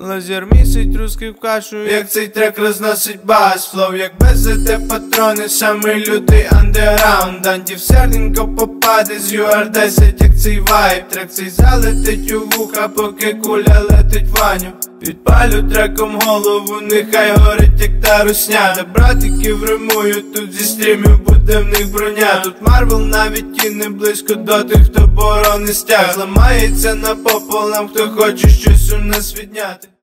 Лазер місить руски в кашу, як цей трек розносить бас. Флоу як БЗТ патрони, самий лютий андеграунд. Антів серденько попаде з UR-10, як цей вайб. Трек цей залетить у вуха, поки куля летить Ваню. Підпалю треком голову, нехай горить як та русня. Де братиків римую, тут зі стрімів буде в них броня. Тут Марвел навіть і не близько до тих, хто борони стяг. Зламається напополам, хто хоче щось у нас відняти.